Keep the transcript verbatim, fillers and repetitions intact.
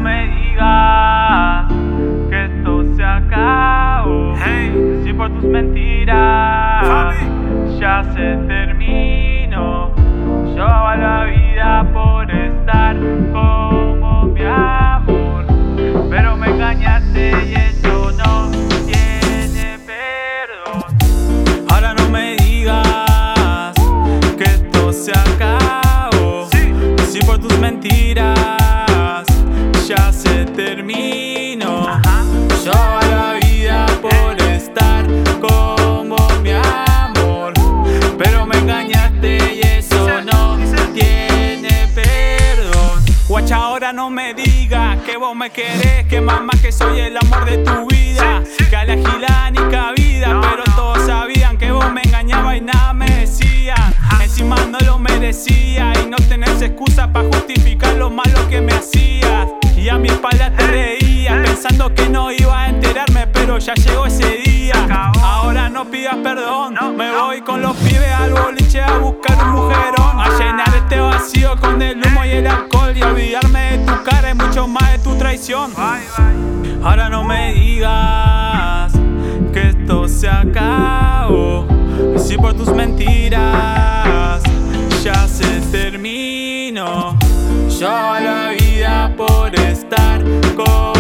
me digas que esto se acabó. Hey. Si por tus mentiras Fabi. Ya se terminó. Yo hago la vida por estar como mi amor, pero me engañaste y eso no tiene perdón. Ahora no me digas que esto se acabó. Sí. Si por tus mentiras ya se terminó. Ajá. Yo hago la vida por estar como mi amor, pero me engañaste y eso no tiene perdón. Guacha, ahora no me digas que vos me querés, que mamá que soy el amor de tu vida, que a la gilada ni cabida, pero todos sabían que vos me engañabas y nada me decían. Encima no lo merecía y no tenés excusa para justificar lo malo que me hacías. Y a mi espalda te reías pensando que no iba a enterarme, pero ya llegó ese día. Ahora no pidas perdón, me voy con los pibes al boliche a buscar un mujerón, a llenar este vacío con el humo y el alcohol y a olvidarme de tu cara y mucho más de tu traición. Ahora no me digas que esto se acabó. Si por tus mentiras ya se terminó. Yo hago la vida por estar con